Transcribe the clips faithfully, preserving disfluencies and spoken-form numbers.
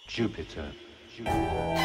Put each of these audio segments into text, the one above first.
Jupiter. Jupiter.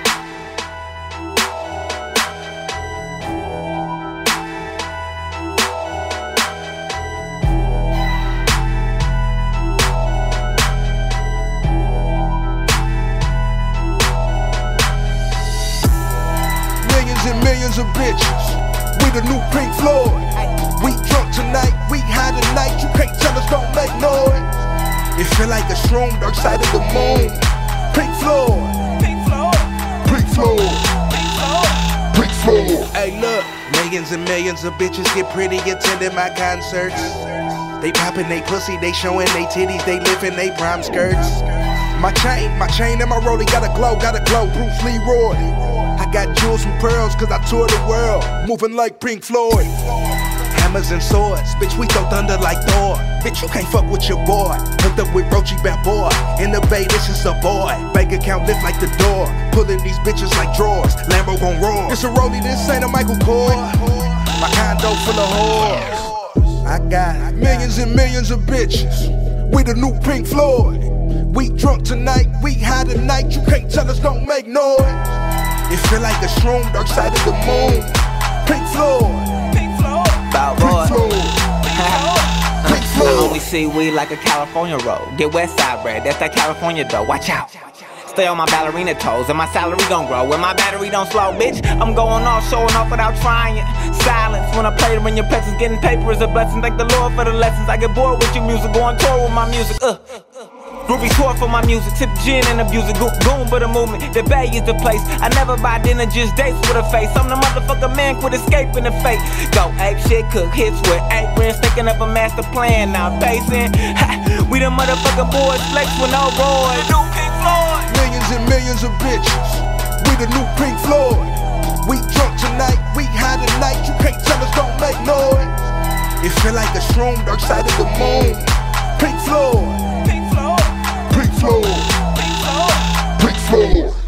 And millions of bitches, we the new Pink Floyd. We drunk tonight, we high tonight. You can't tell us don't make noise. It feel like a strong dark side of the moon. Pink Floyd, Pink Floyd, Pink Floyd, Pink Floyd, Pink Floyd. Hey look, millions and millions of bitches get pretty attending my concerts. They popping they pussy, they showing they titties, they lifting they prime skirts. My chain, my chain and my rollie got a glow, got a glow. Bruce Leroy. I got jewels and pearls cause I tour the world, moving like Pink Floyd. Hammers and swords, bitch we throw thunder like Thor. Bitch you can't fuck with your boy, hooked up with Roachy bad boy. In the bay this is a boy, bank account lift like the door. Pulling these bitches like drawers, Lambo gon' roar. This a rollie, this ain't a Michael Kors. My condo full of whores. I got millions and millions of bitches, we the new Pink Floyd. We drunk tonight, we high tonight. You can't tell us don't make noise. It feel like a strong dark side of the moon. Pink Floyd, Pink Floyd, Bow Pink boy. Floyd, Pink Floyd. I only see weed like a California roll. Get West Side bread, that's that California dough. Watch out. Stay on my ballerina toes and my salary gon' grow. When my battery don't slow, bitch, I'm going off, showing off without trying. Silence when I play it in your presence. Getting paper is a blessing. Thank the Lord for the lessons. I get bored with your music, go on tour with my music. Uh. Groupie tour for my music, tip gin and abuse it. Go goon but a movement, the bay is the place. I never buy dinner, just dates with a face. I'm the motherfucker man, quit escaping the fate. Go ape shit, cook hits with aprons. Thinking up a master plan, now pacing. Ha, we the motherfucking boys, flex with no boys. New Pink Floyd. Millions and millions of bitches, we the new Pink Floyd. We drunk tonight, we high tonight. You can't tell us don't make noise. It feel like a strong dark side of the moon. Pink Floyd, Pink Floyd, Pink Floyd, Pink Floyd, Pink Floyd.